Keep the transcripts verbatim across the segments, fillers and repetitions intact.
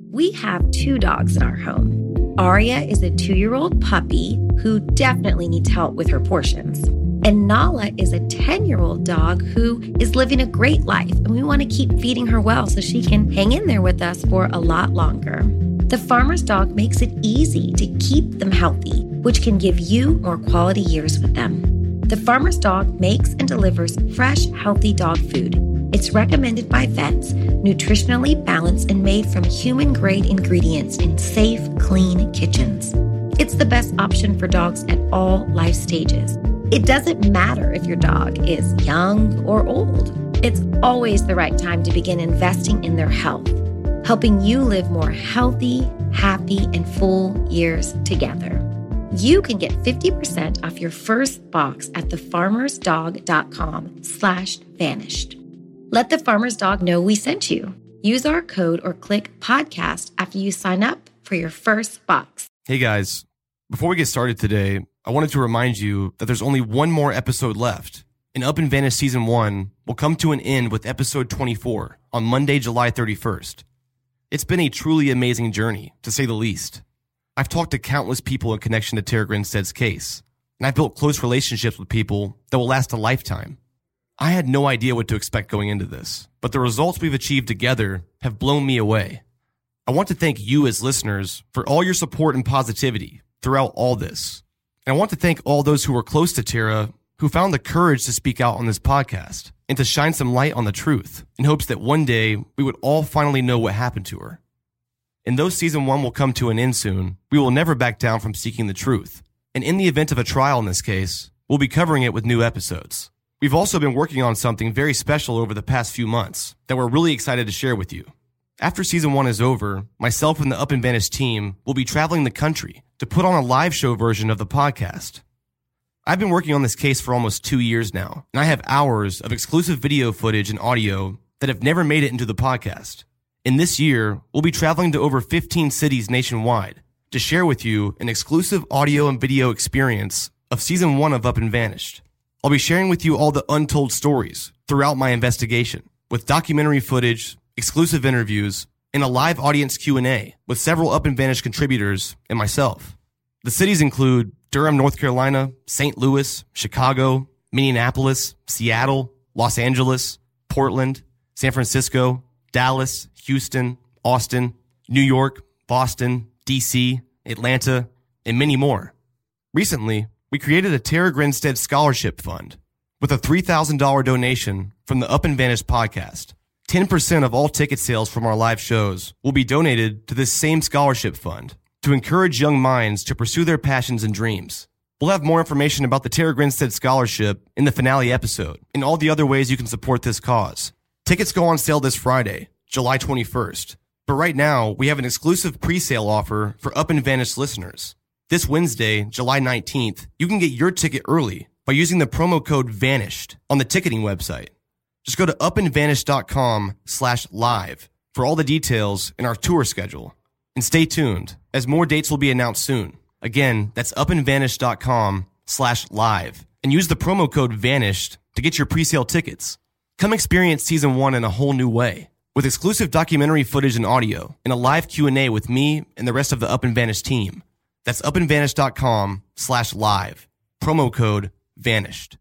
We have two dogs in our home. Aria is a two-year-old puppy who definitely needs help with her portions. And Nala is a ten-year-old dog who is living a great life, and we want to keep feeding her well so she can hang in there with us for a lot longer. The Farmer's Dog makes it easy to keep them healthy, which can give you more quality years with them. The Farmer's Dog makes and delivers fresh, healthy dog food. It's recommended by vets, nutritionally balanced and made from human-grade ingredients in safe, clean kitchens. It's the best option for dogs at all life stages. It doesn't matter if your dog is young or old. It's always the right time to begin investing in their health, helping you live more healthy, happy, and full years together. You can get fifty percent off your first box at thefarmersdog.com slash vanished. Let the Farmer's Dog know we sent you. Use our code or click podcast after you sign up for your first box. Hey guys, before we get started today, I wanted to remind you that there's only one more episode left. And Up and Vanish Season one will come to an end with episode twenty-four on Monday, July thirty-first. It's been a truly amazing journey, to say the least. I've talked to countless people in connection to Tara Grinstead's case, and I've built close relationships with people that will last a lifetime. I had no idea what to expect going into this, but the results we've achieved together have blown me away. I want to thank you as listeners for all your support and positivity throughout all this. And I want to thank all those who were close to Tara who found the courage to speak out on this podcast and to shine some light on the truth in hopes that one day we would all finally know what happened to her. And though season one will come to an end soon, we will never back down from seeking the truth. And in the event of a trial in this case, we'll be covering it with new episodes. We've also been working on something very special over the past few months that we're really excited to share with you. After season one is over, myself and the Up and Vanish team will be traveling the country to put on a live show version of the podcast. I've been working on this case for almost two years now, and I have hours of exclusive video footage and audio that have never made it into the podcast. In this year, we'll be traveling to over fifteen cities nationwide to share with you an exclusive audio and video experience of season one of Up and Vanished. I'll be sharing with you all the untold stories throughout my investigation, with documentary footage, exclusive interviews, and a live audience Q and A with several Up and Vanished contributors and myself. The cities include Durham, North Carolina, Saint Louis, Chicago, Minneapolis, Seattle, Los Angeles, Portland, San Francisco, Dallas, Houston, Austin, New York, Boston, D C, Atlanta, and many more. Recently, we created a Tara Grinstead Scholarship Fund with a three thousand dollars donation from the Up and Vanish podcast. ten percent of all ticket sales from our live shows will be donated to this same scholarship fund to encourage young minds to pursue their passions and dreams. We'll have more information about the Tara Grinstead Scholarship in the finale episode and all the other ways you can support this cause. Tickets go on sale this Friday, July twenty-first. But right now, we have an exclusive pre-sale offer for Up and Vanish listeners. This Wednesday, July nineteenth, you can get your ticket early by using the promo code VANISHED on the ticketing website. Just go to upandvanish.com slash live for all the details in our tour schedule. And stay tuned, as more dates will be announced soon. Again, that's upandvanish.com slash live. And use the promo code VANISHED to get your pre-sale tickets. Come experience season one in a whole new way, with exclusive documentary footage and audio, and a live Q and A with me and the rest of the Up and Vanish team. That's upandvanish.com slash live. Promo code VANISHED.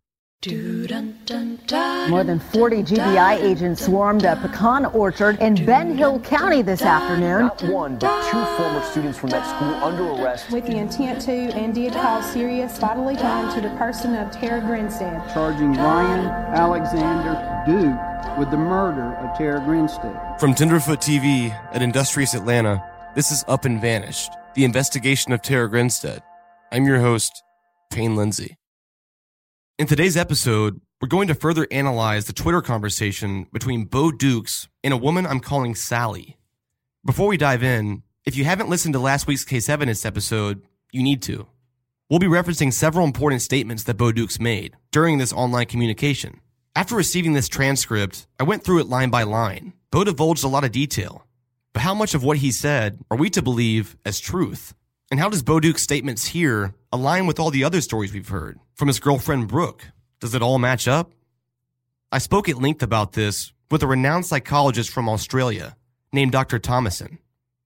More than forty G B I agents swarmed a pecan orchard in Ben Hill County this afternoon. Not one, but two former students from that school under arrest. With the intent to and did cause serious bodily harm to the person of Tara Grinstead. Charging Ryan Alexander Duke with the murder of Tara Grinstead. From Tenderfoot T V at Industrious Atlanta, this is Up and Vanished, the investigation of Tara Grinstead. I'm your host, Payne Lindsay. In today's episode, we're going to further analyze the Twitter conversation between Bo Dukes and a woman I'm calling Sally. Before we dive in, if you haven't listened to last week's Case Evidence episode, you need to. We'll be referencing several important statements that Bo Dukes made during this online communication. After receiving this transcript, I went through it line by line. Bo divulged a lot of detail. But how much of what he said are we to believe as truth? And how does Bo Dukes' statements here align with all the other stories we've heard from his girlfriend Brooke? Does it all match up? I spoke at length about this with a renowned psychologist from Australia named Doctor Thomason.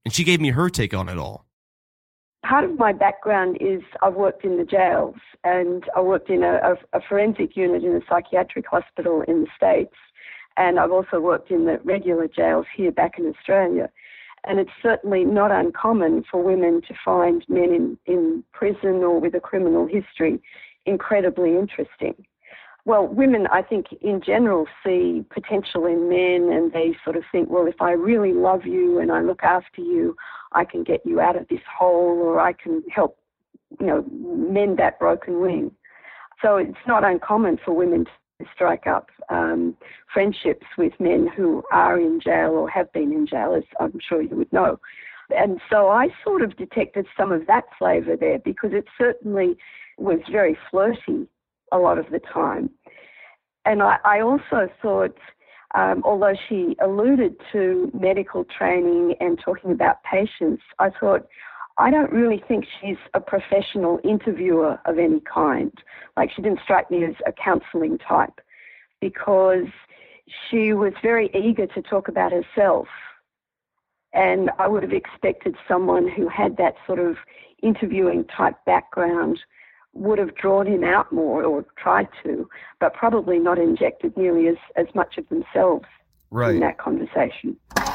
and she gave me her take on it all. Part of my background is I've worked in the jails, and I worked in a, a, a forensic unit in a psychiatric hospital in the States, and I've also worked in the regular jails here back in Australia. And it's certainly not uncommon for women to find men in, in prison or with a criminal history incredibly interesting. Well, women, I think, in general, see potential in men, and they sort of think, well, if I really love you and I look after you, I can get you out of this hole, or I can help, you know, mend that broken wing. So it's not uncommon for women to strike up um, friendships with men who are in jail or have been in jail, as I'm sure you would know. And so I sort of detected some of that flavour there, because it certainly was very flirty a lot of the time. And I, I also thought, um, although she alluded to medical training and talking about patients, I thought, I don't really think she's a professional interviewer of any kind. Like, she didn't strike me as a counselling type, because she was very eager to talk about herself. And I would have expected someone who had that sort of interviewing type background would have drawn him out more, or tried to, but probably not injected nearly as, as much of themselves right. in that conversation.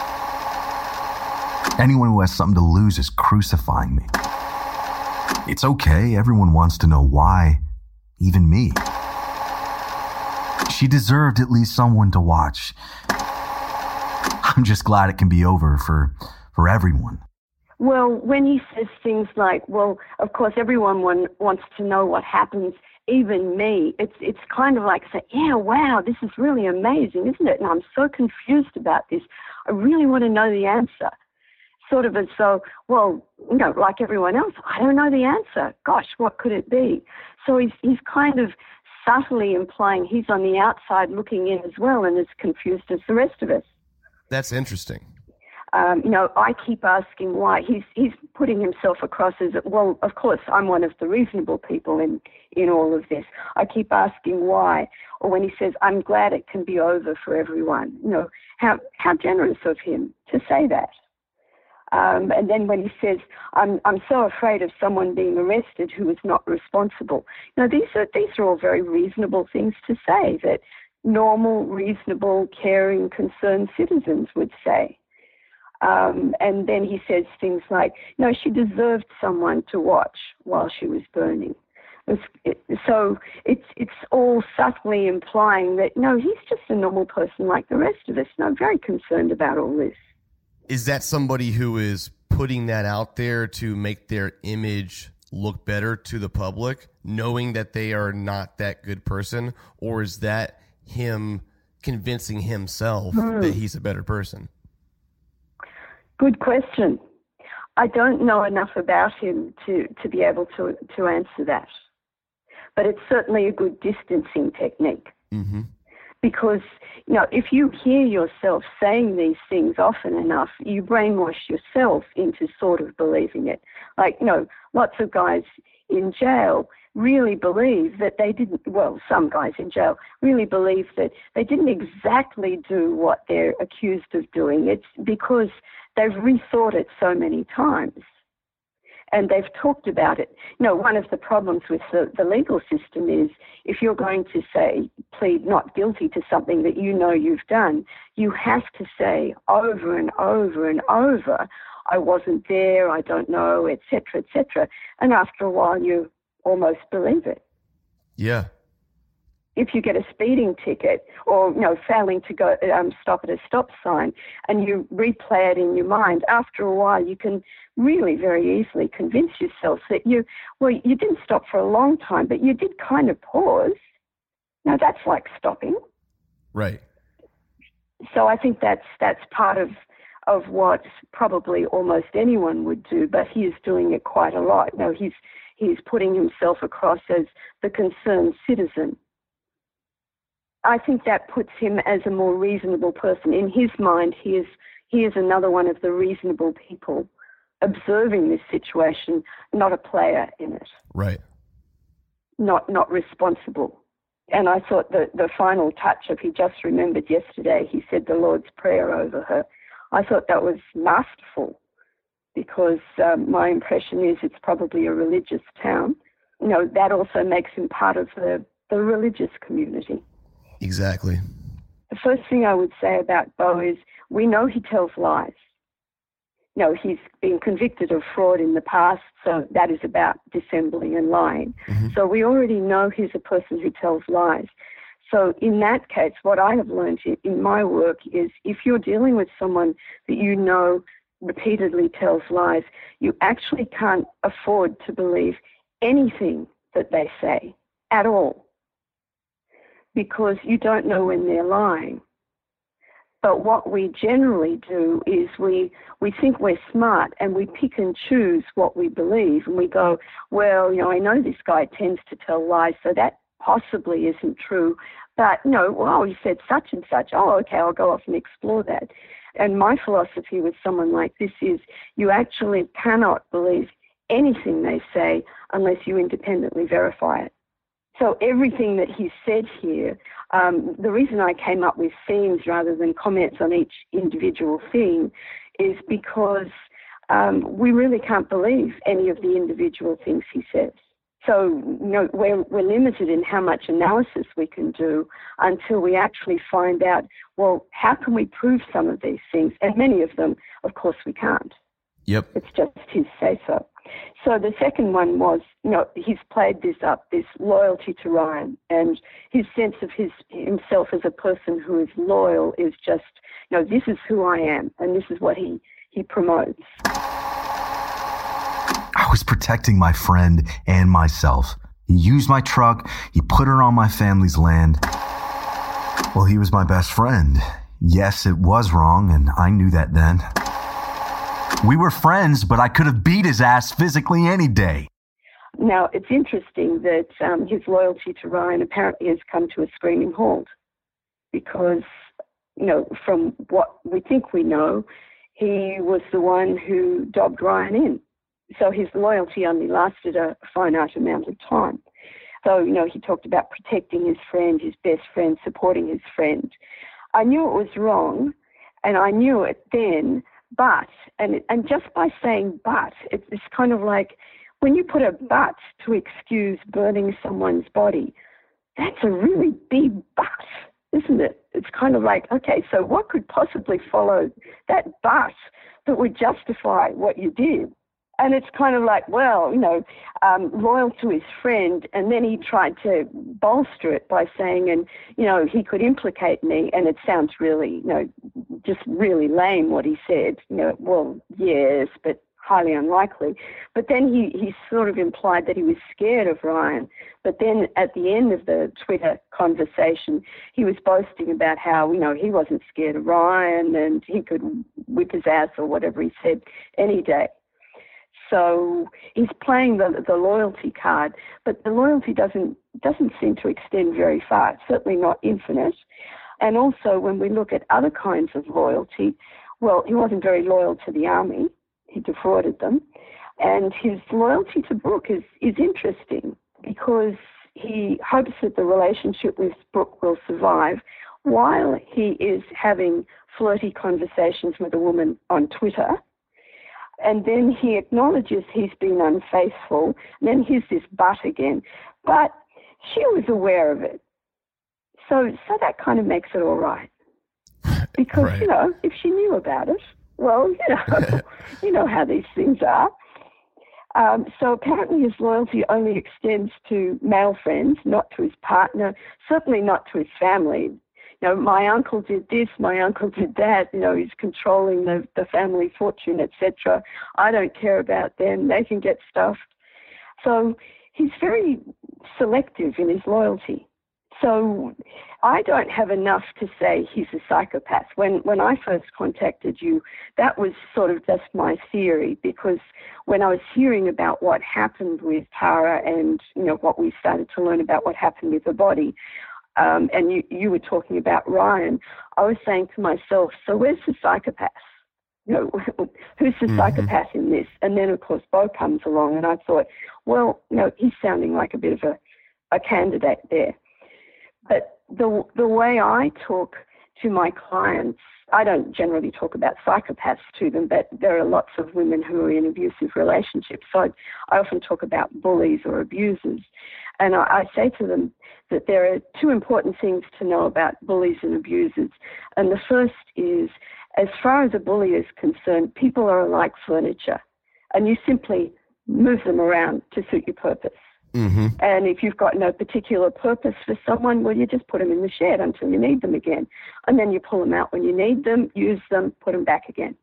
Anyone who has something to lose is crucifying me. It's okay, everyone wants to know why, even me. She deserved at least someone to watch. I'm just glad it can be over for, for everyone. Well, when he says things like, well, of course, everyone one, wants to know what happens, even me, it's it's kind of like say, yeah, wow, this is really amazing, isn't it? And I'm so confused about this. I really want to know the answer. Sort of as though, well, you know, like everyone else, I don't know the answer. Gosh, what could it be? So he's he's kind of subtly implying he's on the outside looking in as well, and as confused as the rest of us. That's interesting. Um, you know, I keep asking why. He's he's putting himself across as, well, of course, I'm one of the reasonable people in, in all of this. I keep asking why. Or when he says, I'm glad it can be over for everyone. You know, how, how generous of him to say that. Um, and then when he says, I'm I'm so afraid of someone being arrested who is not responsible. You know, these are, these are all very reasonable things to say that normal, reasonable, caring, concerned citizens would say. Um, and then he says things like, no, she deserved someone to watch while she was burning. It's, it, so it's it's all subtly implying that, no, he's just a normal person like the rest of us, and I'm very concerned about all this. Is that somebody who is putting that out there to make their image look better to the public, knowing that they are not that good person? Or is that him convincing himself hmm. that he's a better person? Good question. I don't know enough about him to, to be able to, to answer that. But it's certainly a good distancing technique. Mm-hmm. Because, you know, if you hear yourself saying these things often enough, you brainwash yourself into sort of believing it. Like, you know, lots of guys in jail really believe that they didn't, well, some guys in jail really believe that they didn't exactly do what they're accused of doing. It's because they've rethought it so many times and they've talked about it. You know, one of the problems with the, the legal system is if you're going to say, plead not guilty to something that you know you've done, you have to say over and over and over, I wasn't there, I don't know, et cetera, et cetera. And after a while, you almost believe it. Yeah. If you get a speeding ticket or, you know, failing to go um, stop at a stop sign and you replay it in your mind, after a while you can really very easily convince yourself that you, well, you didn't stop for a long time, but you did kind of pause. Now that's like stopping. Right. So I think that's that's part of of what probably almost anyone would do, but he is doing it quite a lot. You know, he's he's putting himself across as the concerned citizen. I think that puts him as a more reasonable person. In his mind, he is he is another one of the reasonable people observing this situation, not a player in it. Right. Not not responsible. And I thought the, the final touch of he just remembered yesterday, he said the Lord's Prayer over her. I thought that was masterful because um, my impression is it's probably a religious town. You know, that also makes him part of the, the religious community. Exactly. The first thing I would say about Beau is we know he tells lies. You know, he's been convicted of fraud in the past, so that is about dissembling and lying. Mm-hmm. So we already know he's a person who tells lies. So in that case, what I have learned in my work is if you're dealing with someone that you know repeatedly tells lies, you actually can't afford to believe anything that they say at all, because you don't know when they're lying. But what we generally do is we, we think we're smart and we pick and choose what we believe, and we go, well, you know, I know this guy tends to tell lies, so that possibly isn't true. But, you know, well, he said such and such. Oh, okay, I'll go off and explore that. And my philosophy with someone like this is you actually cannot believe anything they say unless you independently verify it. So everything that he said here, um, the reason I came up with themes rather than comments on each individual thing is because um, we really can't believe any of the individual things he says. So, you know, we're, we're limited in how much analysis we can do until we actually find out, well, how can we prove some of these things? And many of them, of course, we can't. Yep. It's just his say-so. So the second one was, you know, he's played this up, this loyalty to Ryan, and his sense of his himself as a person who is loyal is just, you know, this is who I am, and this is what he, he promotes. I was protecting my friend and myself. He used my truck. He put her on my family's land. Well, he was my best friend. Yes, it was wrong, and I knew that then. We were friends, but I could have beat his ass physically any day. Now, it's interesting that um, his loyalty to Ryan apparently has come to a screaming halt because, you know, from what we think we know, he was the one who dobbed Ryan in. So his loyalty only lasted a finite amount of time. So, you know, he talked about protecting his friend, his best friend, supporting his friend. I knew it was wrong, and I knew it then, but, and and just by saying but, it's, it's kind of like when you put a but to excuse burning someone's body, that's a really big but, isn't it? It's kind of like, okay, so what could possibly follow that but that would justify what you did? And it's kind of like, well, you know, um, loyal to his friend, and then he tried to bolster it by saying, and, you know, he could implicate me, and it sounds really, you know, just really lame what he said. You know, well, yes, but highly unlikely. But then he, he sort of implied that he was scared of Ryan. But then at the end of the Twitter conversation, he was boasting about how, you know, he wasn't scared of Ryan and he could whip his ass or whatever he said any day. So he's playing the the loyalty card, but the loyalty doesn't doesn't seem to extend very far. It's certainly not infinite. And also, when we look at other kinds of loyalty, well, he wasn't very loyal to the army. He defrauded them. And his loyalty to Brooke is, is interesting because he hopes that the relationship with Brooke will survive while he is having flirty conversations with a woman on Twitter. And then he acknowledges he's been unfaithful. And then here's this but again. But she was aware of it. So so that kind of makes it all right. Because, right. you know, if she knew about it, well, you know, you know how these things are. Um, so apparently his loyalty only extends to male friends, not to his partner, certainly not to his family. You know, my uncle did this, my uncle did that, you know, he's controlling the, the family fortune, et cetera. I don't care about them, they can get stuffed. So he's very selective in his loyalty. So I don't have enough to say he's a psychopath. When when I first contacted you, that was sort of just my theory, because when I was hearing about what happened with Tara and, you know, what we started to learn about what happened with the body, Um, and you, you were talking about Ryan, I was saying to myself, so where's the psychopath? You know, who's the mm-hmm. psychopath in this? And then, of course, Beau comes along, and I thought, well, you know, he's sounding like a bit of a, a candidate there. But the the way I took to my clients, I don't generally talk about psychopaths to them, but there are lots of women who are in abusive relationships. So I, I often talk about bullies or abusers. And I, I say to them that there are two important things to know about bullies and abusers. And the first is, as far as a bully is concerned, people are like furniture, and you simply move them around to suit your purpose. Mm-hmm. And if you've got no particular purpose for someone, well, you just put them in the shed until you need them again. And then you pull them out when you need them, use them, put them back again.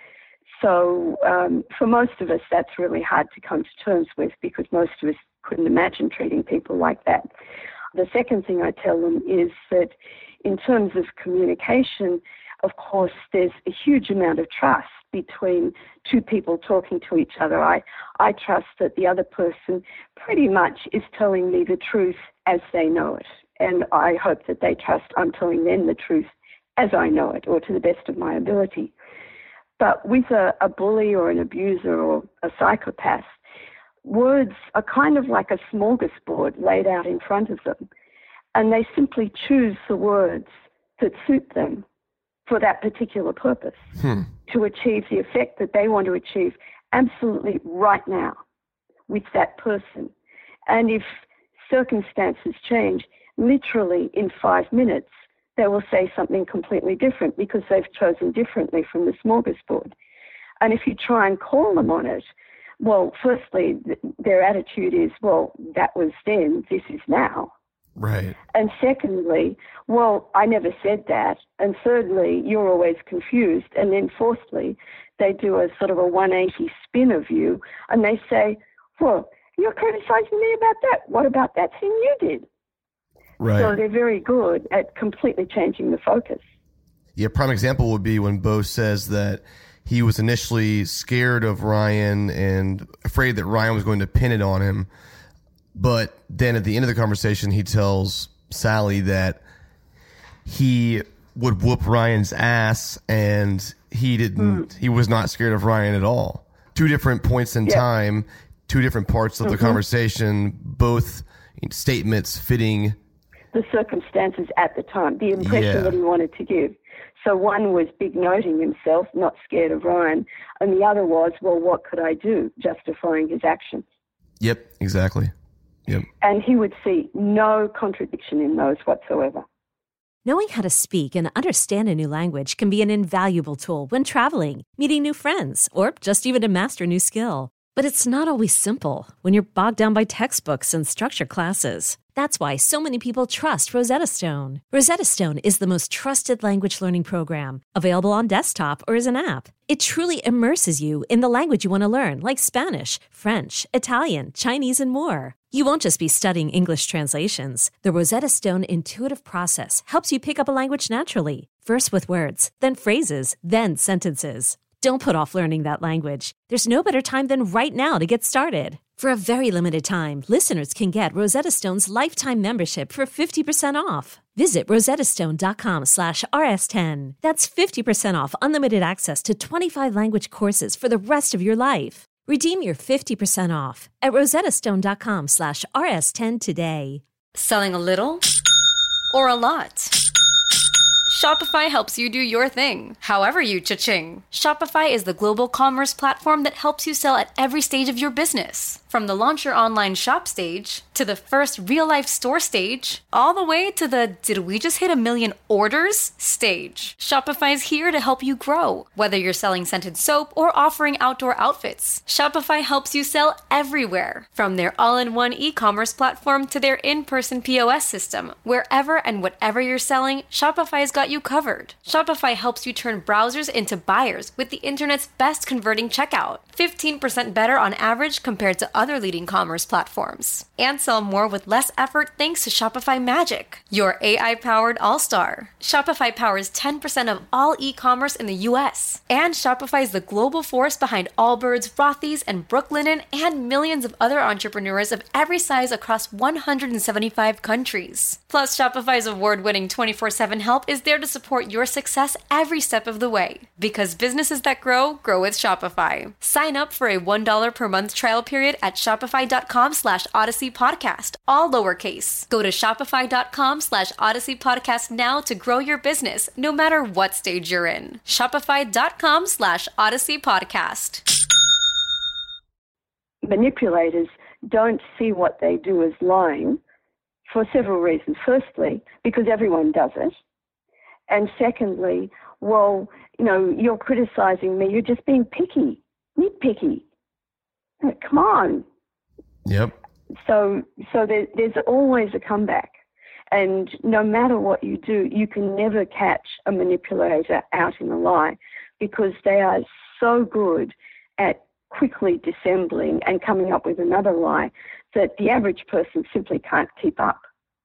So um, for most of us, that's really hard to come to terms with, because most of us couldn't imagine treating people like that. The second thing I tell them is that in terms of communication, of course, there's a huge amount of trust between two people talking to each other. I, I trust that the other person pretty much is telling me the truth as they know it. And I hope that they trust I'm telling them the truth as I know it, or to the best of my ability. But with a, a bully or an abuser or a psychopath, words are kind of like a smorgasbord laid out in front of them. And they simply choose the words that suit them for that particular purpose, hmm. to achieve the effect that they want to achieve absolutely right now with that person. And if circumstances change, literally in five minutes, they will say something completely different because they've chosen differently from the smorgasbord. And if you try and call them on it, well, firstly, th- their attitude is, well, that was then, this is now. Right. And secondly, well, I never said that. And thirdly, you're always confused. And then fourthly, they do a sort of a one eighty spin of you, and they say, well, you're criticizing me about that. What about that thing you did? Right. So they're very good at completely changing the focus. Yeah, prime example would be when Bo says that he was initially scared of Ryan and afraid that Ryan was going to pin it on him. But then at the end of the conversation, he tells Sally that he would whoop Ryan's ass, and he didn't. Mm. He was not scared of Ryan at all. Two different points in yeah. time, two different parts of mm-hmm. the conversation, both statements fitting the circumstances at the time, the impression yeah. that he wanted to give. So one was big noting himself, not scared of Ryan, and the other was, well, what could I do, justifying his actions. Yep, exactly. Yep. And he would see no contradiction in those whatsoever. Knowing how to speak and understand a new language can be an invaluable tool when traveling, meeting new friends, or just even to master a new skill. But it's not always simple when you're bogged down by textbooks and structure classes. That's why so many people trust Rosetta Stone. Rosetta Stone is the most trusted language learning program, available on desktop or as an app. It truly immerses you in the language you want to learn, like Spanish, French, Italian, Chinese, and more. You won't just be studying English translations. The Rosetta Stone intuitive process helps you pick up a language naturally, first with words, then phrases, then sentences. Don't put off learning that language. There's no better time than right now to get started. For a very limited time, listeners can get Rosetta Stone's lifetime membership for fifty percent off. Visit rosettastone.com slash rs10. That's fifty percent off unlimited access to twenty-five language courses for the rest of your life. Redeem your fifty percent off at rosettastone.com slash rs10 today. Selling a little or a lot? Shopify helps you do your thing, however you cha-ching. Shopify is the global commerce platform that helps you sell at every stage of your business. From the launch your online shop stage, to the first real-life store stage, all the way to the did we just hit a million orders stage. Shopify's here to help you grow. Whether you're selling scented soap or offering outdoor outfits, Shopify helps you sell everywhere. From their all-in-one e-commerce platform to their in-person P O S system, wherever and whatever you're selling, Shopify's got you covered. Shopify helps you turn browsers into buyers with the internet's best converting checkout. fifteen percent better on average compared to other leading commerce platforms. And sell more with less effort thanks to Shopify Magic, your A I-powered all-star. Shopify powers ten percent of all e-commerce in the U S. And Shopify is the global force behind Allbirds, Rothy's, and Brooklinen, and millions of other entrepreneurs of every size across one hundred seventy-five countries. Plus, Shopify's award-winning twenty-four seven help is there to support your success every step of the way. Because businesses that grow, grow with Shopify. Sign up for a one dollar per month trial period at at shopify.com slash Odyssey Podcast, all lowercase. Go to shopify.com slash Odyssey Podcast now to grow your business, no matter what stage you're in. Shopify.com slash Odyssey Podcast. Manipulators don't see what they do as lying for several reasons. Firstly, because everyone does it. And secondly, well, you know, you're criticizing me. You're just being picky, nitpicky. Come on. Yep. So, so there, there's always a comeback. And no matter what you do, you can never catch a manipulator out in a lie because they are so good at quickly dissembling and coming up with another lie that the average person simply can't keep up.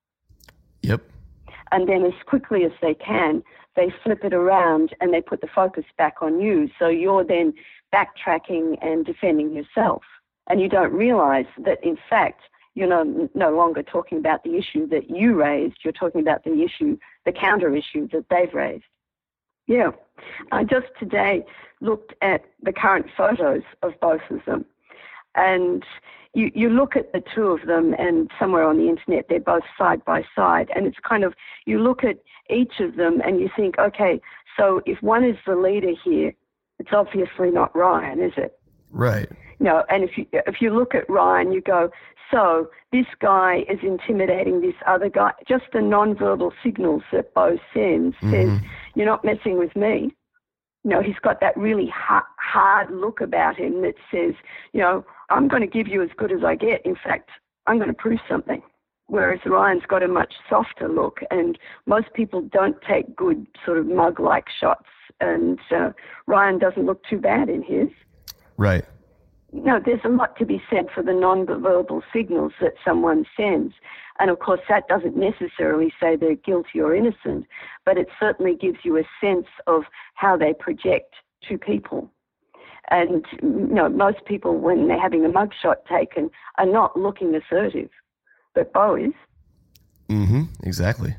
Yep. And then as quickly as they can, they flip it around and they put the focus back on you. So you're then backtracking and defending yourself. And you don't realize that, in fact, you're no, no longer talking about the issue that you raised. You're talking about the issue, the counter issue that they've raised. Yeah. I just today looked at the current photos of both of them. And you, you look at the two of them, and somewhere on the internet, they're both side by side. And it's kind of, you look at each of them and you think, okay, so if one is the leader here, it's obviously not Ryan, is it? Right. You know, and if you, if you look at Ryan, you go, so this guy is intimidating this other guy. Just the nonverbal signals that Bo sends mm-hmm. says, you're not messing with me. You know, he's got that really hard, hard look about him that says, you know, I'm going to give you as good as I get. In fact, I'm going to prove something. Whereas Ryan's got a much softer look, and most people don't take good sort of mug-like shots, and uh, Ryan doesn't look too bad in his. Right. No, there's a lot to be said for the non-verbal signals that someone sends. And, of course, that doesn't necessarily say they're guilty or innocent, but it certainly gives you a sense of how they project to people. And, you know, most people, when they're having a mugshot taken, are not looking assertive, but Bo is. Mm-hmm, exactly.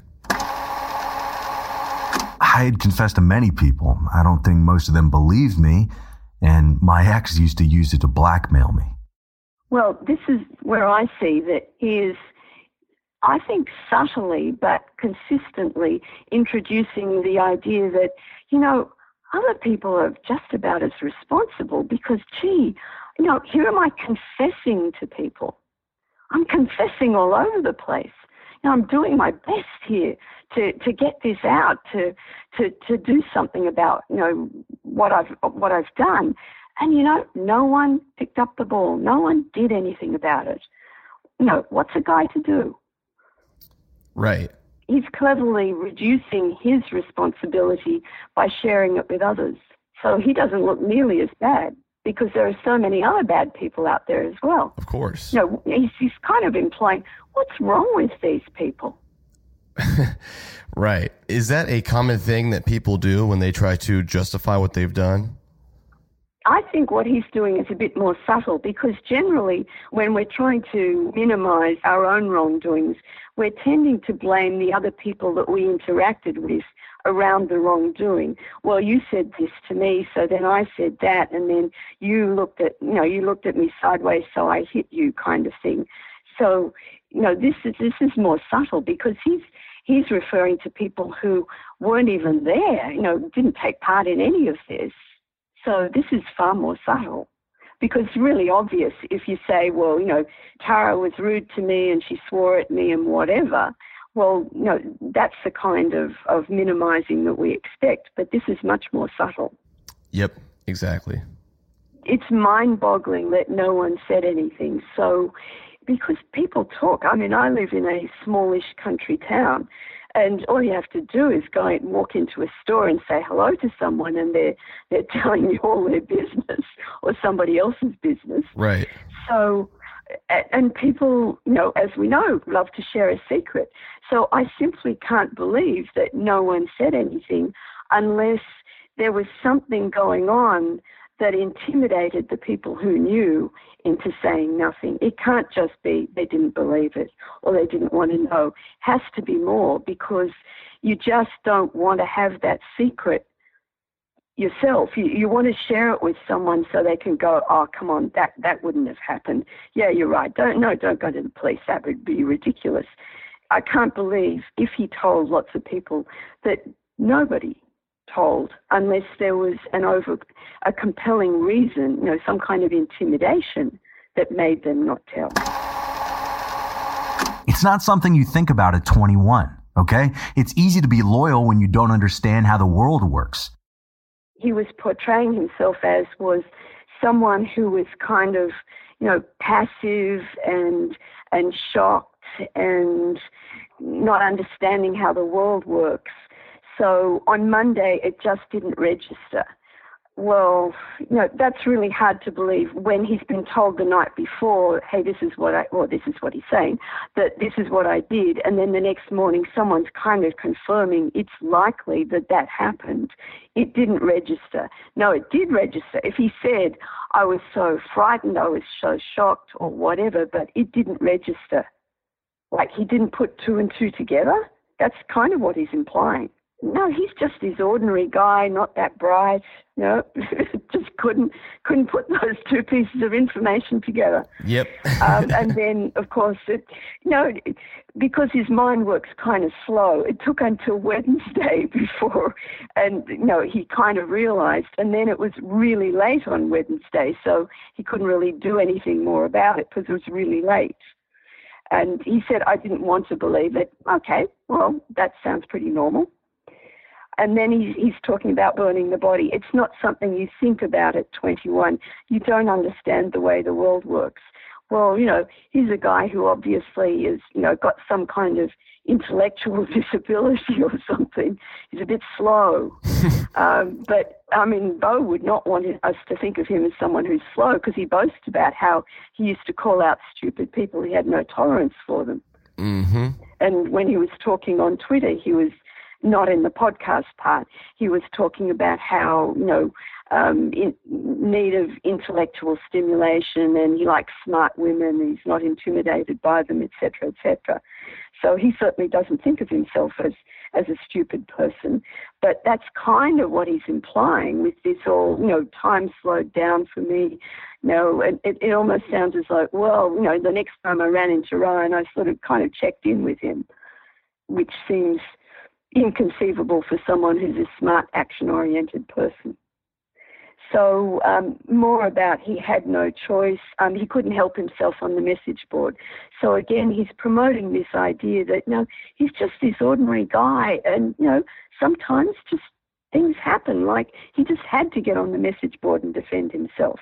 I had confessed to many people. I don't think most of them believed me. And my ex used to use it to blackmail me. Well, this is where I see that he is, I think, subtly but consistently introducing the idea that, you know, other people are just about as responsible because, gee, you know, here am I confessing to people. I'm confessing all over the place. You know, I'm doing my best here to, to get this out, to, to to do something about, you know, what I've what I've done. And, you know, no one picked up the ball. No one did anything about it. You know, what's a guy to do? Right. He's cleverly reducing his responsibility by sharing it with others. So he doesn't look nearly as bad because there are so many other bad people out there as well. Of course. You know, he's, he's kind of implying, what's wrong with these people? Right. Is that a common thing that people do when they try to justify what they've done? I think what he's doing is a bit more subtle because generally when we're trying to minimize our own wrongdoings, we're tending to blame the other people that we interacted with around the wrongdoing. Well, you said this to me, so then I said that, and then you looked at, you know, you looked at me sideways, so I hit you, kind of thing. So, you know, this is this is more subtle because he's he's referring to people who weren't even there, you know, didn't take part in any of this. So this is far more subtle because it's really obvious if you say, well, you know, Tara was rude to me and she swore at me and whatever. Well, you know, that's the kind of, of minimizing that we expect, but this is much more subtle. Yep, exactly. It's mind-boggling that no one said anything. So because people talk. I mean, I live in a smallish country town, and all you have to do is go and walk into a store and say hello to someone, and they're they're telling you all their business or somebody else's business. Right. So, and people, you know, as we know, love to share a secret. So I simply can't believe that no one said anything unless there was something going on that intimidated the people who knew into saying nothing. It can't just be they didn't believe it or they didn't want to know. It has to be more, because you just don't want to have that secret yourself. You, you want to share it with someone so they can go, oh, come on, that, that wouldn't have happened. Yeah, you're right. Don't, no, don't go to the police. That would be ridiculous. I can't believe if he told lots of people that nobody told unless there was an over, a compelling reason, you know, some kind of intimidation that made them not tell. It's not something you think about at twenty-one, okay? It's easy to be loyal when you don't understand how the world works. He was portraying himself as was someone who was kind of, you know, passive and and shocked and not understanding how the world works. So on Monday, it just didn't register. Well, you know, that's really hard to believe when he's been told the night before, hey, this is what I, well, this is what he's saying, that this is what I did. And then the next morning, someone's kind of confirming it's likely that that happened. It didn't register. No, it did register. If he said, I was so frightened, I was so shocked or whatever, but it didn't register. Like he didn't put two and two together. That's kind of what he's implying. No, he's just this ordinary guy, not that bright. You know, just couldn't couldn't put those two pieces of information together. Yep. um, and then, of course, it, you know, because his mind works kind of slow, it took until Wednesday before, and you know, he kind of realized. And then it was really late on Wednesday, so he couldn't really do anything more about it because it was really late. And he said, I didn't want to believe it. Okay, well, that sounds pretty normal. And then he's, he's talking about burning the body. It's not something you think about at twenty-one. You don't understand the way the world works. Well, you know, he's a guy who obviously is, you know, got some kind of intellectual disability or something. He's a bit slow. um, but, I mean, Bo would not want us to think of him as someone who's slow because he boasts about how he used to call out stupid people. He had no tolerance for them. Mm-hmm. And when he was talking on Twitter, he was not in the podcast part. He was talking about how, you know, um, in need of intellectual stimulation, and he likes smart women, and he's not intimidated by them, et cetera, et cetera. So he certainly doesn't think of himself as, as a stupid person, but that's kind of what he's implying with this all, you know, time slowed down for me. You know, it, it almost sounds as like, well, you know, the next time I ran into Ryan, I sort of kind of checked in with him, which seems inconceivable for someone who's a smart, action-oriented person. So um, more about he had no choice. Um, he couldn't help himself on the message board. So again, he's promoting this idea that, you know, he's just this ordinary guy, and, you know, sometimes just things happen. Like he just had to get on the message board and defend himself.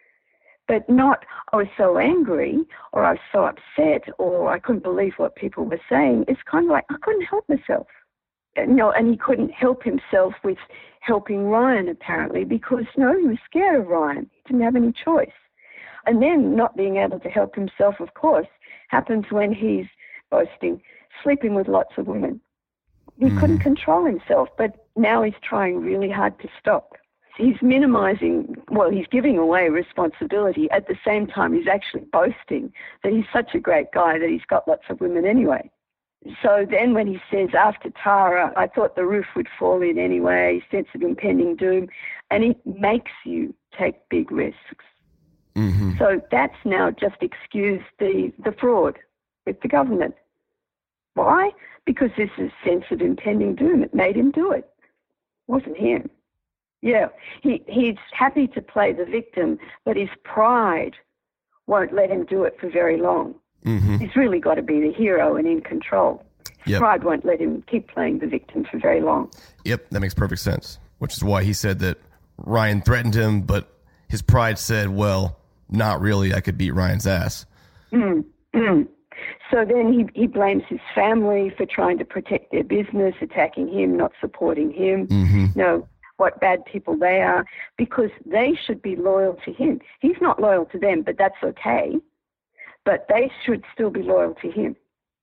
But not, I was so angry, or I was so upset, or I couldn't believe what people were saying. It's kind of like I couldn't help myself. You know, and he couldn't help himself with helping Ryan, apparently, because, you know, he was scared of Ryan. He didn't have any choice. And then not being able to help himself, of course, happens when he's boasting, sleeping with lots of women. He mm. couldn't control himself, but now he's trying really hard to stop. He's minimizing, well, he's giving away responsibility. At the same time, he's actually boasting that he's such a great guy that he's got lots of women anyway. So then when he says, after Tara, I thought the roof would fall in anyway, sense of impending doom, and it makes you take big risks. Mm-hmm. So that's now just excused the, the fraud with the government. Why? Because this is sense of impending doom. It made him do it. It wasn't him. Yeah, he, he's happy to play the victim, but his pride won't let him do it for very long. Mm-hmm. He's really got to be the hero and in control. His yep. pride won't let him keep playing the victim for very long. Yep, that makes perfect sense, which is why he said that Ryan threatened him, but his pride said, well, not really. I could beat Ryan's ass. Mm, mm. So then he, he blames his family for trying to protect their business, attacking him, not supporting him. Mm-hmm. You know, what bad people they are, because they should be loyal to him. He's not loyal to them, but that's okay. But they should still be loyal to him.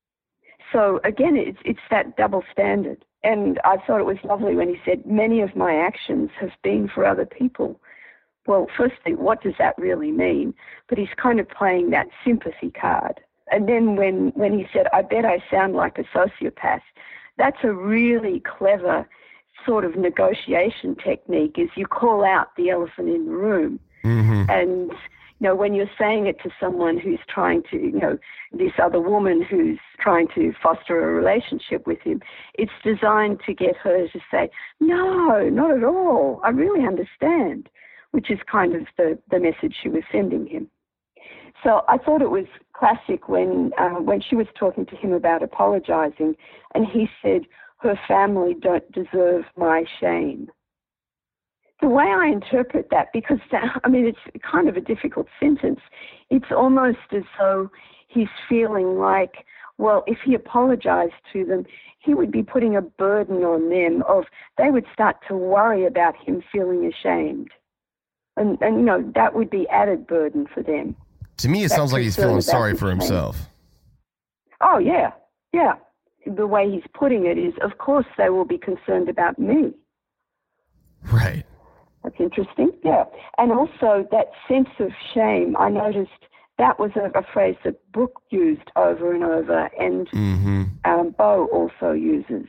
So again, it's it's that double standard. And I thought it was lovely when he said, many of my actions have been for other people. Well, firstly, what does that really mean? But he's kind of playing that sympathy card. And then when, when he said, I bet I sound like a sociopath, that's a really clever sort of negotiation technique is you call out the elephant in the room. Mm-hmm. And, you know, when you're saying it to someone who's trying to, you know, this other woman who's trying to foster a relationship with him, it's designed to get her to say, no, not at all. I really understand, which is kind of the, the message she was sending him. So I thought it was classic when uh, when she was talking to him about apologizing, and he said, her family don't deserve my shame. The way I interpret that, because, I mean, it's kind of a difficult sentence, it's almost as though he's feeling like, well, if he apologized to them, he would be putting a burden on them of, they would start to worry about him feeling ashamed. And, and you know, that would be added burden for them. To me, it That sounds like he's concern feeling about sorry his for shame. himself. Oh, yeah, yeah. The way he's putting it is, of course, they will be concerned about me. Right. That's interesting, yeah. And also that sense of shame, I noticed that was a, a phrase that Brooke used over and over, and Mm-hmm. um, Bo also uses.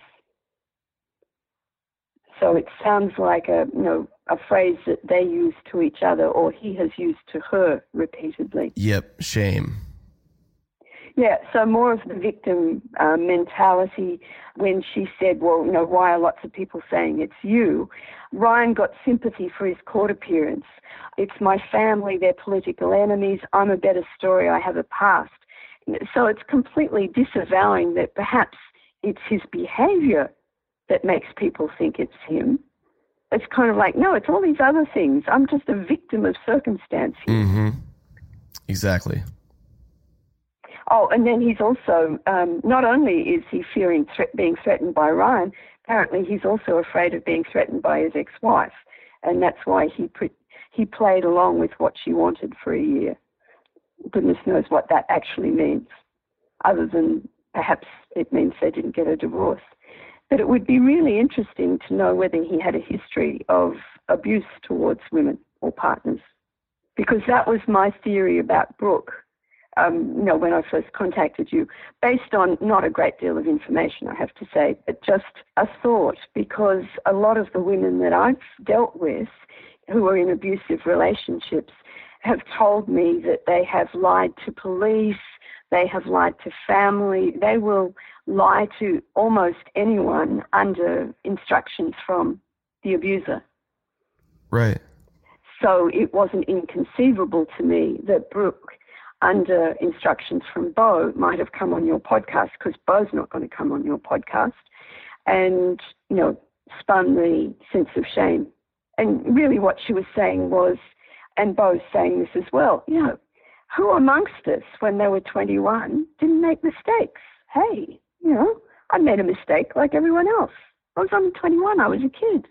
So it sounds like a, you know, a phrase that they use to each other, or he has used to her repeatedly. Yep, shame. Yeah, so more of the victim uh, mentality when she said, well, you know, why are lots of people saying it's you? Ryan got sympathy for his court appearance. It's my family, they're political enemies. I'm a better story, I have a past. So it's completely disavowing that perhaps it's his behavior that makes people think it's him. It's kind of like, no, it's all these other things. I'm just a victim of circumstance here. Mm-hmm. Exactly. Oh, and then he's also, um, not only is he fearing thre- being threatened by Ryan, apparently he's also afraid of being threatened by his ex-wife. And that's why he pre- he played along with what she wanted for a year. Goodness knows what that actually means, other than perhaps it means they didn't get a divorce. But it would be really interesting to know whether he had a history of abuse towards women or partners, because that was my theory about Brooke. Um, you know, when I first contacted you, based on not a great deal of information, I have to say, but just a thought, because a lot of the women that I've dealt with who are in abusive relationships have told me that they have lied to police, they have lied to family, they will lie to almost anyone under instructions from the abuser. Right. So it wasn't inconceivable to me that Brooke, under instructions from Bo, might have come on your podcast, because Bo's not going to come on your podcast, and, you know, spun the sense of shame. And really what she was saying was, and Bo's saying this as well, you know, who amongst us when they were twenty-one didn't make mistakes? Hey, you know, I made a mistake like everyone else. I was only twenty-one, I was a kid.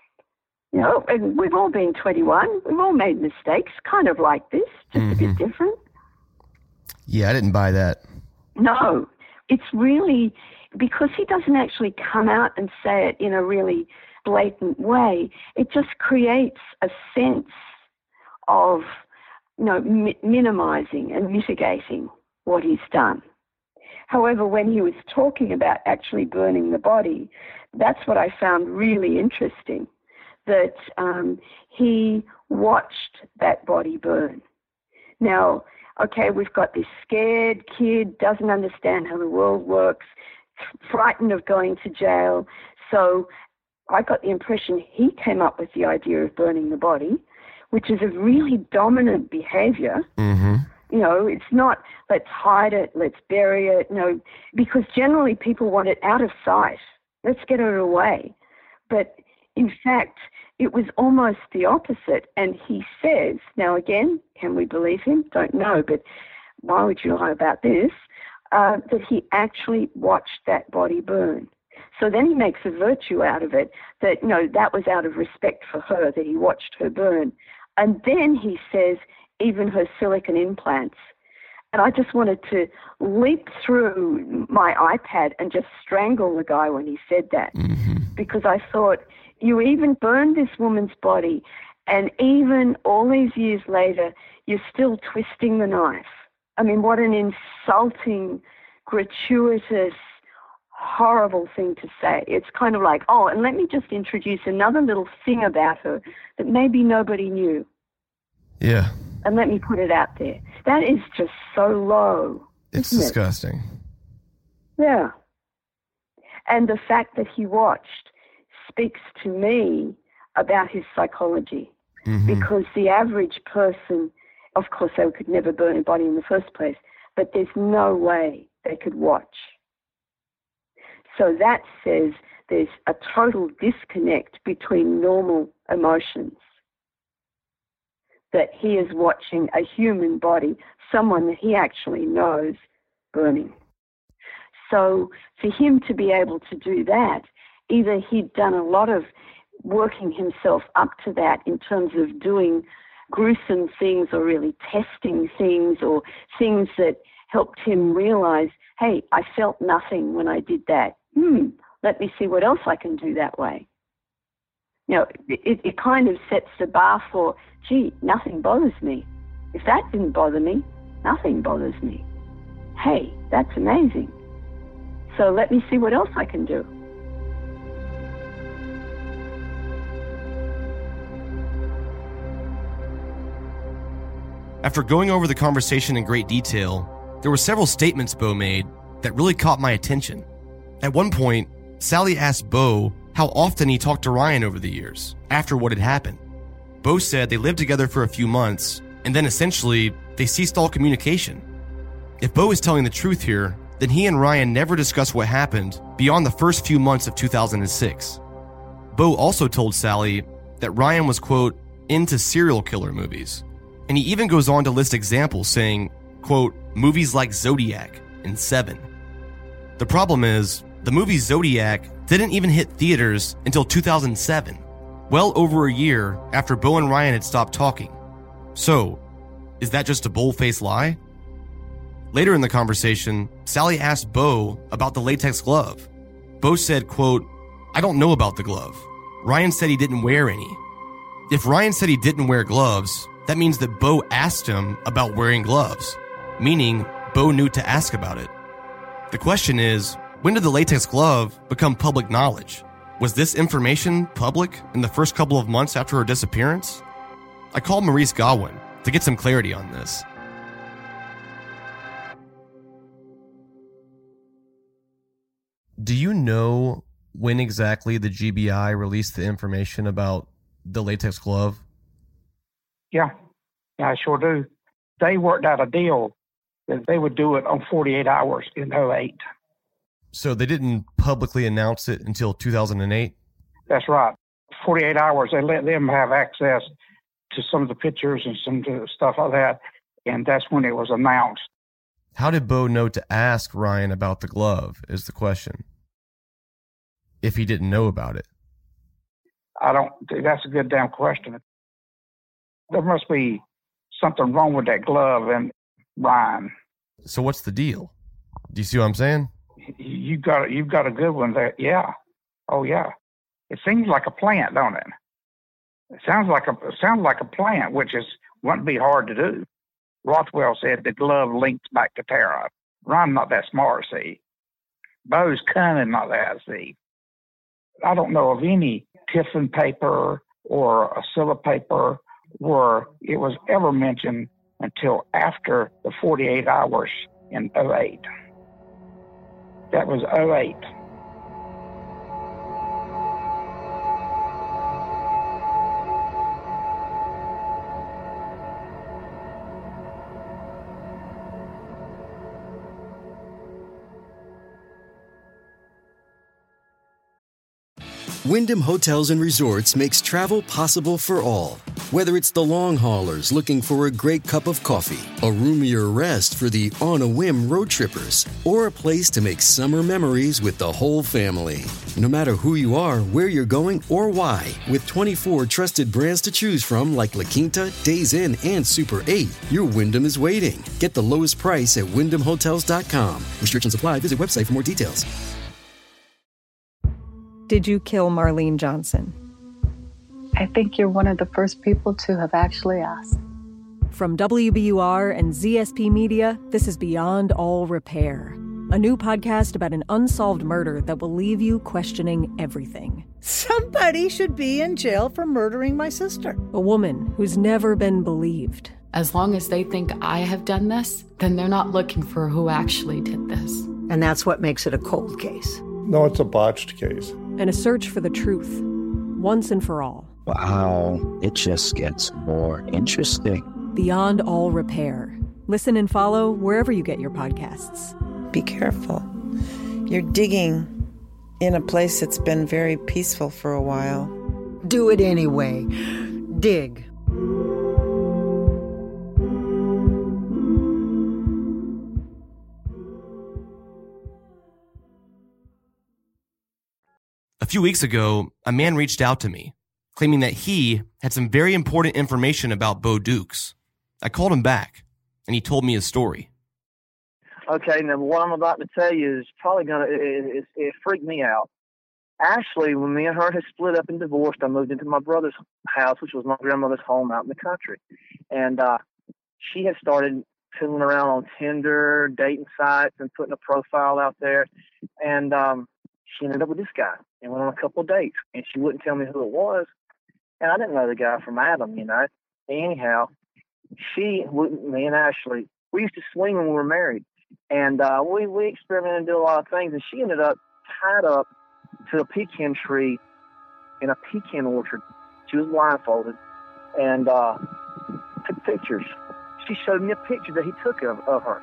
You know, and we've all been twenty-one, we've all made mistakes, kind of like this, just mm-hmm. a bit different. Yeah, I didn't buy that. No, it's really, because he doesn't actually come out and say it in a really blatant way, it just creates a sense of, you know, mi- minimizing and mitigating what he's done. However, when he was talking about actually burning the body, that's what I found really interesting, that um, he watched that body burn. Now, okay, we've got this scared kid, doesn't understand how the world works, frightened of going to jail. So I got the impression he came up with the idea of burning the body, which is a really dominant behavior. Mm-hmm. You know, it's not, let's hide it, let's bury it, no, because generally people want it out of sight. Let's get it away. But in fact, it was almost the opposite. And he says, now again, can we believe him? Don't know, but why would you lie about this? Uh, that he actually watched that body burn. So then he makes a virtue out of it, that, you know, that was out of respect for her, that he watched her burn. And then he says, even her silicone implants. And I just wanted to leap through my iPad and just strangle the guy when he said that. Mm-hmm. Because I thought, you even burned this woman's body, and even all these years later, you're still twisting the knife. I mean, what an insulting, gratuitous, horrible thing to say. It's kind of like, oh, and let me just introduce another little thing about her that maybe nobody knew. Yeah. And let me put it out there. That is just so low. It's disgusting. It? Yeah. And the fact that he watched speaks to me about his psychology. Mm-hmm. Because the average person, of course, they could never burn a body in the first place, but there's no way they could watch. So that says there's a total disconnect between normal emotions. That he is watching a human body, someone that he actually knows, burning. So for him to be able to do that, either he'd done a lot of working himself up to that in terms of doing gruesome things or really testing things or things that helped him realize, hey, I felt nothing when I did that. Hmm, let me see what else I can do that way. You know, it, it kind of sets the bar for, gee, nothing bothers me. If that didn't bother me, nothing bothers me. Hey, that's amazing. So let me see what else I can do. After going over the conversation in great detail, there were several statements Bo made that really caught my attention. At one point, Sally asked Bo how often he talked to Ryan over the years, after what had happened. Bo said they lived together for a few months, and then essentially, they ceased all communication. If Bo is telling the truth here, then he and Ryan never discussed what happened beyond the first few months of two thousand six. Bo also told Sally that Ryan was, quote, into serial killer movies. And he even goes on to list examples saying, quote, movies like Zodiac and Seven. The problem is, the movie Zodiac didn't even hit theaters until two thousand seven, well over a year after Bo and Ryan had stopped talking. So, is that just a bold-faced lie? Later in the conversation, Sally asked Bo about the latex glove. Bo said, quote, I don't know about the glove. Ryan said he didn't wear any. If Ryan said he didn't wear gloves, that means that Bo asked him about wearing gloves, meaning Bo knew to ask about it. The question is, when did the latex glove become public knowledge? Was this information public in the first couple of months after her disappearance? I called Maurice Godwin to get some clarity on this. Do you know when exactly the G B I released the information about the latex glove? Yeah, yeah, I sure do. They worked out a deal that they would do it on forty-eight hours in oh eight. So they didn't publicly announce it until two thousand eight? That's right. forty-eight hours, they let them have access to some of the pictures and some of the stuff like that, and that's when it was announced. How did Bo know to ask Ryan about the glove is the question, if he didn't know about it? I don't think that's a good damn question. There must be something wrong with that glove and Ryan. So what's the deal? Do you see what I'm saying? You got you've got a good one there. Yeah. Oh yeah. It seems like a plant, don't it? It sounds like a it sounds like a plant, which is wouldn't be hard to do. Rothwell said the glove links back to Tara. Ryan's not that smart, see. Bo's cunning, not that, see. I don't know of any Tiffin paper or a Scylla paper where it was ever mentioned until after the forty-eight hours in oh eight. That was oh eight. Wyndham Hotels and Resorts makes travel possible for all. Whether it's the long haulers looking for a great cup of coffee, a roomier rest for the on-a-whim road trippers, or a place to make summer memories with the whole family. No matter who you are, where you're going, or why, with twenty-four trusted brands to choose from like La Quinta, Days Inn, and Super eight, your Wyndham is waiting. Get the lowest price at wyndham hotels dot com. Restrictions apply. Visit website for more details. Did you kill Marlene Johnson? I think you're one of the first people to have actually asked. From W B U R and Z S P Media, this is Beyond All Repair. a new podcast about an unsolved murder that will leave you questioning everything. Somebody should be in jail for murdering my sister. A woman who's never been believed. As long as they think I have done this, then they're not looking for who actually did this. And that's what makes it a cold case. No, it's a botched case. And a search for the truth, once and for all. Wow, it just gets more interesting. Beyond All Repair. Listen and follow wherever you get your podcasts. Be careful. You're digging in a place that's been very peaceful for a while. Do it anyway. Dig. A few weeks ago, a man reached out to me, claiming that he had some very important information about Bo Dukes. I called him back, and he told me his story. Okay, now what I'm about to tell you is probably going to, it, it, it freaked me out. Actually, when me and her had split up and divorced, I moved into my brother's house, which was my grandmother's home out in the country. And uh, she had started fiddling around on Tinder, dating sites, and putting a profile out there. And um, she ended up with this guy and went on a couple of dates. And she wouldn't tell me who it was. And I didn't know the guy from Adam, you know. Anyhow, she, me and Ashley, we used to swing when we were married. And uh, we, we experimented and did a lot of things. And she ended up tied up to a pecan tree in a pecan orchard. She was blindfolded and uh, took pictures. She showed me a picture that he took of, of her.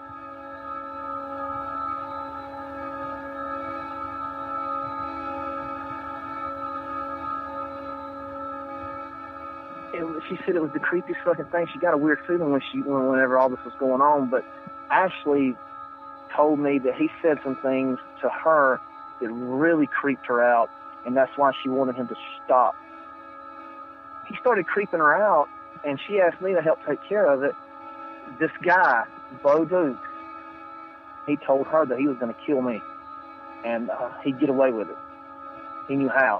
It, she said it was the creepiest fucking thing. She got a weird feeling when she, whenever all this was going on. But Ashley told me that he said some things to her that really creeped her out, and that's why she wanted him to stop. He started creeping her out, and she asked me to help take care of it. This guy, Bo Dukes, he told her that he was going to kill me, and uh, he'd get away with it. He knew how.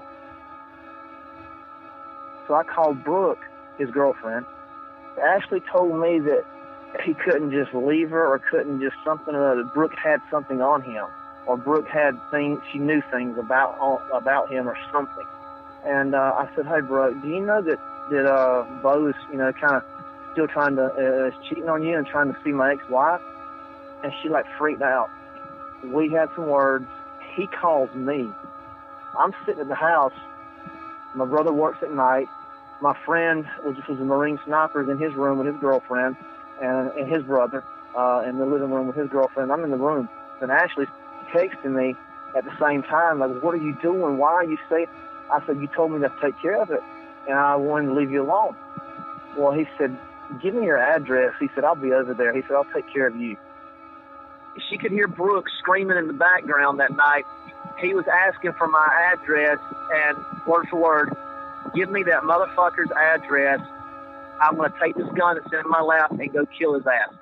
So I called Brooke, his girlfriend. Ashley told me that he couldn't just leave her or couldn't just something or other. Brooke had something on him, or Brooke had things, she knew things about about him or something. And uh, I said, hey, Brooke, do you know that, that uh, Bo is, you know, kind of still trying to, uh, is cheating on you and trying to see my ex-wife? And she, like, freaked out. We had some words. He calls me. I'm sitting at the house. My brother works at night. My friend, which was a Marine sniper, is in his room with his girlfriend and, and his brother uh, in the living room with his girlfriend. I'm in the room. And Ashley's texting me at the same time, like, what are you doing? Why are you saying? I said, you told me to take care of it, and I wanted to leave you alone. Well, he said, give me your address. He said, I'll be over there. He said, I'll take care of you. She could hear Brooke screaming in the background that night. He was asking for my address, and word for word, give me that motherfucker's address. I'm going to take this gun that's in my lap and go kill his ass.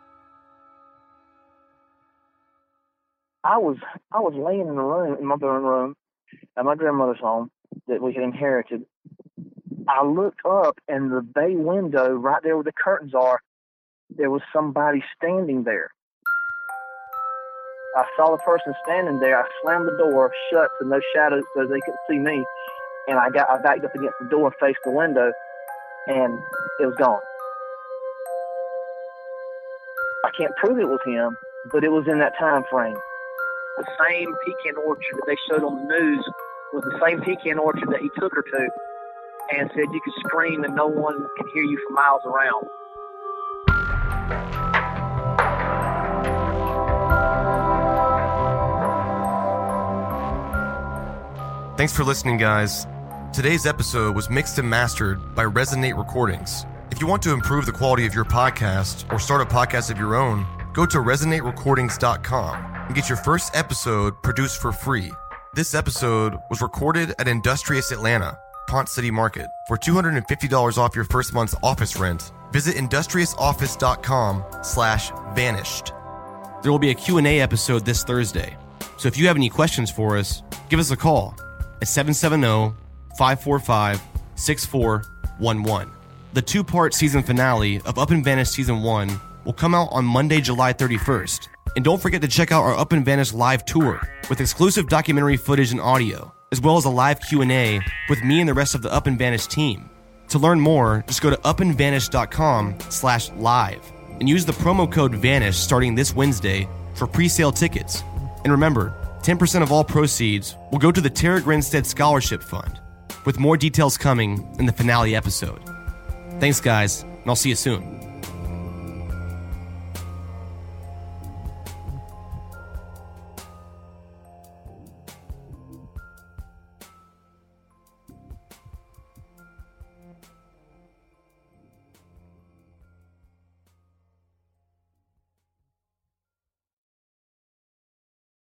I was I was laying in the room, in my living room, at my grandmother's home that we had inherited. I looked up, and the bay window, right there where the curtains are, there was somebody standing there. I saw the person standing there. I slammed the door shut so no shadows, so they couldn't see me. And I got I backed up against the door and faced the window, and it was gone. I can't prove it was him, but it was in that time frame. The same pecan orchard that they showed on the news was the same pecan orchard that he took her to and said you could scream and no one can hear you for miles around. Thanks for listening, guys. Today's episode was mixed and mastered by Resonate Recordings. If you want to improve the quality of your podcast or start a podcast of your own, go to resonate recordings dot com and get your first episode produced for free. This episode was recorded at Industrious Atlanta, Ponce City Market. For two hundred fifty dollars off your first month's office rent, visit industrious office dot com slash vanished. There will be a Q and A episode this Thursday. So if you have any questions for us, give us a call at seven seven zero, five four five, six four one one. The two-part season finale of Up and Vanished Season one will come out on Monday, July thirty-first. And don't forget to check out our Up and Vanish live tour with exclusive documentary footage and audio, as well as a live Q and A with me and the rest of the Up and Vanish team. To learn more, just go to upandvanish.com slash live and use the promo code VANISH starting this Wednesday for pre-sale tickets. And remember, ten percent of all proceeds will go to the Tara Grinstead Scholarship Fund, with more details coming in the finale episode. Thanks, guys, and I'll see you soon.